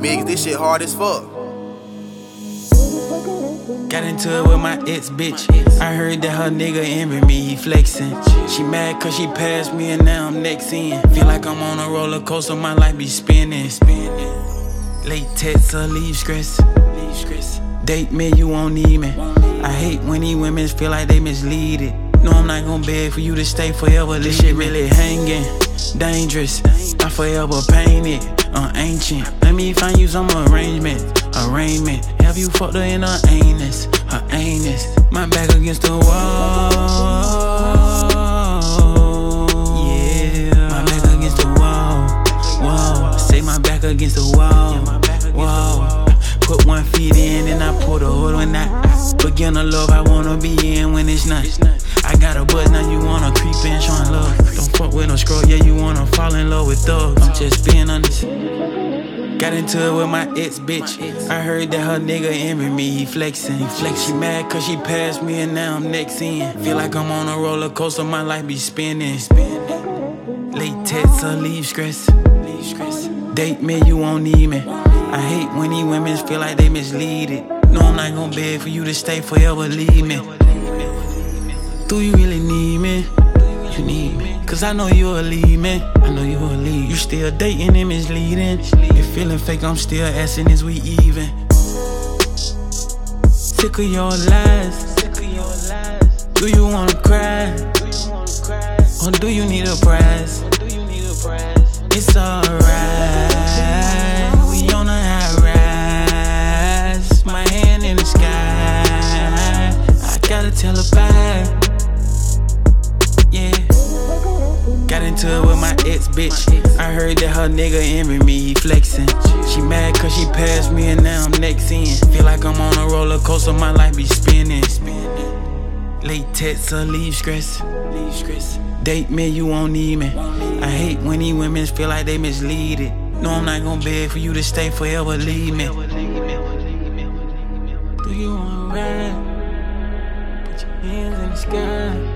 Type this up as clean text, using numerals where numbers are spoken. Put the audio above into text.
Biggs, this shit hard as fuck. Got into it with my ex-bitch. I heard that her nigga envy me, he flexing. She mad cause she passed me and now I'm next in. Feel like I'm on a roller coaster, my life be spinning. Late text or leave stress. Date me, you won't need me. I hate when these women feel like they mislead it. No, I'm not gon' beg for you to stay forever. This shit really hanging, dangerous. I forever paint it, ancient. Let me find you some arrangement. Have you fucked her in her anus, My back against the wall. Yeah, my back against the wall. Say my back against the wall. Put 1 feet in and I put a hole in that. Beginner love I wanna be in when it's not. I got a buzz, now you wanna creep in showing love. Don't fuck with no scroll, yeah, you wanna fall in love with thugs. I'm just being honest. Got into it with my ex-bitch. I heard that her nigga envy me, he flexing. She mad cause she passed me and now I'm next in. Feel like I'm on a roller coaster, my life be spinning. Late text or leave stress. Date me, you won't need me. I hate when these women feel like they mislead it. No, I'm not gon' beg for you to stay forever, leave me. Do you really need me? You need me. Cause I know you'll leave me. You still dating and misleading. You feeling fake, I'm still asking, is we even? Sick of your lies. Do you wanna cry? Or do you need a prize? It's alright. We on a high rise. My hand in the sky. I gotta tell her bye. Yeah. Got into it with my ex-bitch. I heard that her nigga envy me, he flexing. She mad cause she passed me and now I'm next in. Feel like I'm on a roller coaster, my life be spinning. Late text or leave stress. Date me, you won't need me. I hate when these women feel like they mislead it. No, I'm not gon' beg for you to stay forever, leave me. Do you wanna ride? Put your hands in the sky.